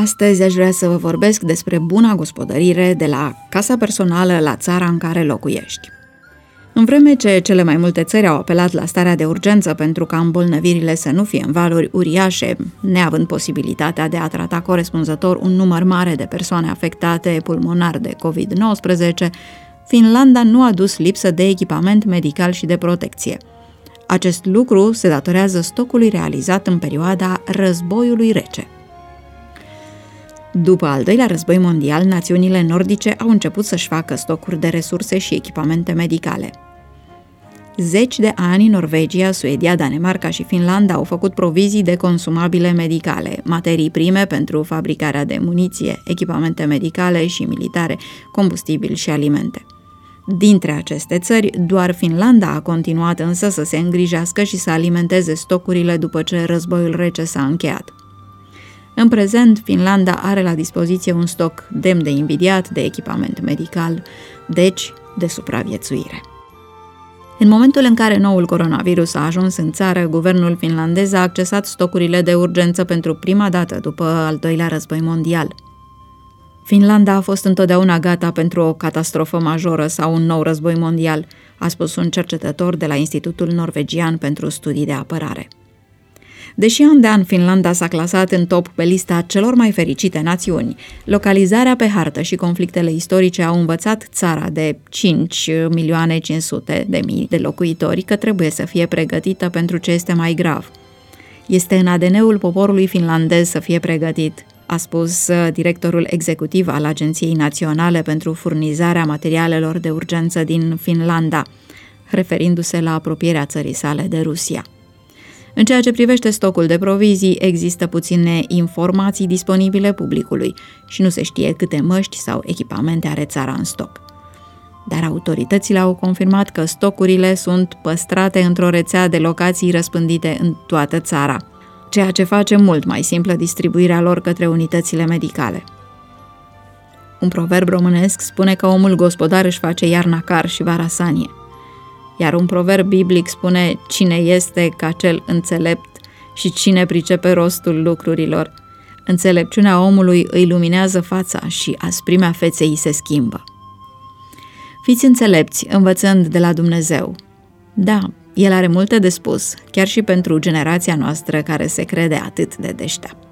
Astăzi aș vrea să vă vorbesc despre buna gospodărire de la casa personală la țara în care locuiești. În vreme ce cele mai multe țări au apelat la starea de urgență pentru ca îmbolnăvirile să nu fie în valuri uriașe, neavând posibilitatea de a trata corespunzător un număr mare de persoane afectate pulmonar de COVID-19, Finlanda nu a dus lipsă de echipament medical și de protecție. Acest lucru se datorează stocului realizat în perioada Războiului Rece. După al doilea război mondial, națiunile nordice au început să-și facă stocuri de resurse și echipamente medicale. Zeci de ani, Norvegia, Suedia, Danemarca și Finlanda au făcut provizii de consumabile medicale, materii prime pentru fabricarea de muniție, echipamente medicale și militare, combustibil și alimente. Dintre aceste țări, doar Finlanda a continuat însă să se îngrijească și să alimenteze stocurile după ce războiul rece s-a încheiat. În prezent, Finlanda are la dispoziție un stoc demn de invidiat de echipament medical, deci de supraviețuire. În momentul în care noul coronavirus a ajuns în țară, guvernul finlandez a accesat stocurile de urgență pentru prima dată după al doilea război mondial. Finlanda a fost întotdeauna gata pentru o catastrofă majoră sau un nou război mondial, a spus un cercetător de la Institutul Norvegian pentru Studii de Apărare. Deși an de an Finlanda s-a clasat în top pe lista celor mai fericite națiuni, localizarea pe hartă și conflictele istorice au învățat țara de 5.500.000 de locuitori că trebuie să fie pregătită pentru ce este mai grav. Este în ADN-ul poporului finlandez să fie pregătit, a spus directorul executiv al Agenției Naționale pentru Furnizarea Materialelor de Urgență din Finlanda, referindu-se la apropierea țării sale de Rusia. În ceea ce privește stocul de provizii, există puține informații disponibile publicului și nu se știe câte măști sau echipamente are țara în stoc. Dar autoritățile au confirmat că stocurile sunt păstrate într-o rețea de locații răspândite în toată țara, ceea ce face mult mai simplă distribuirea lor către unitățile medicale. Un proverb românesc spune că omul gospodar își face iarna car și vara sanie. Iar un proverb biblic spune: cine este ca cel înțelept și cine pricepe rostul lucrurilor. Înțelepciunea omului îi luminează fața și asprimea feței îi se schimbă. Fiți înțelepți, învățând de la Dumnezeu. Da, El are multe de spus, chiar și pentru generația noastră care se crede atât de deșteaptă.